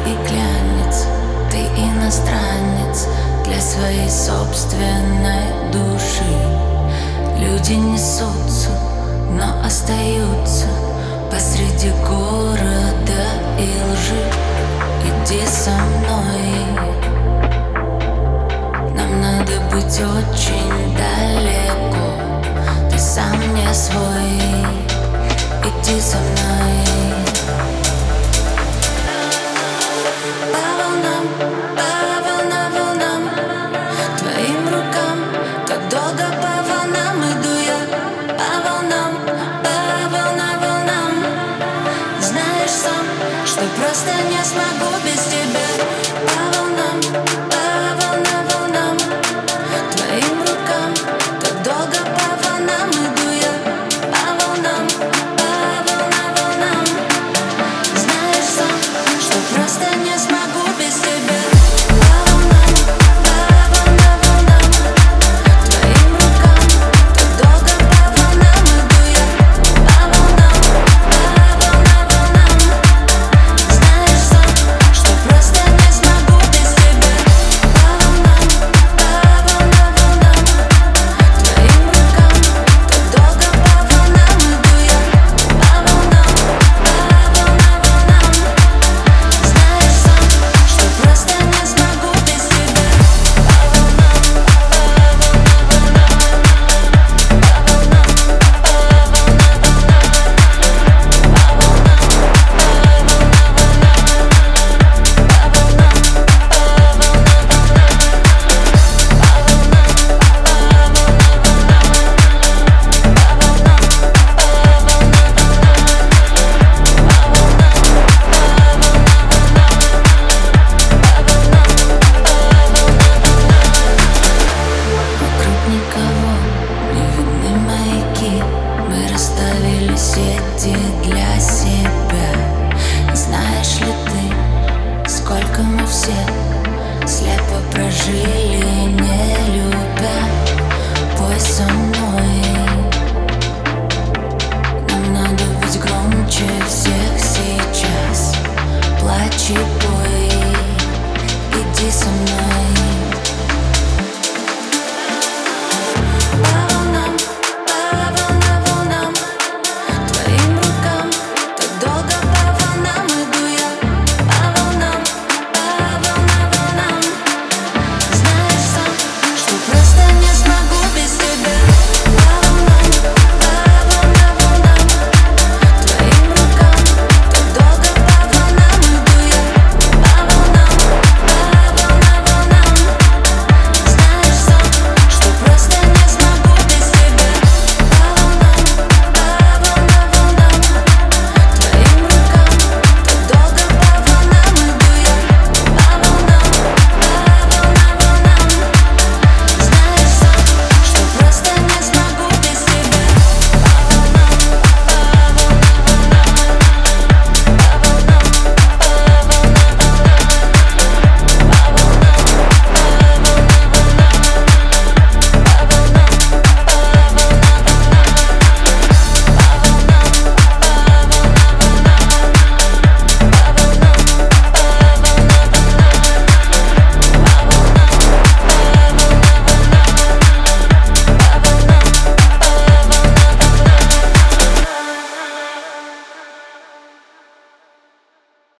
и глянец, ты иностранец для своей собственной души. Люди несутся, но остаются посреди города и лжи. Иди со мной, нам надо быть очень далеко. Ты сам не свой, иди со мной. По волнам, твоим рукам, как долго по волнам иду я. По волнам, знаешь сам, что просто не смогу.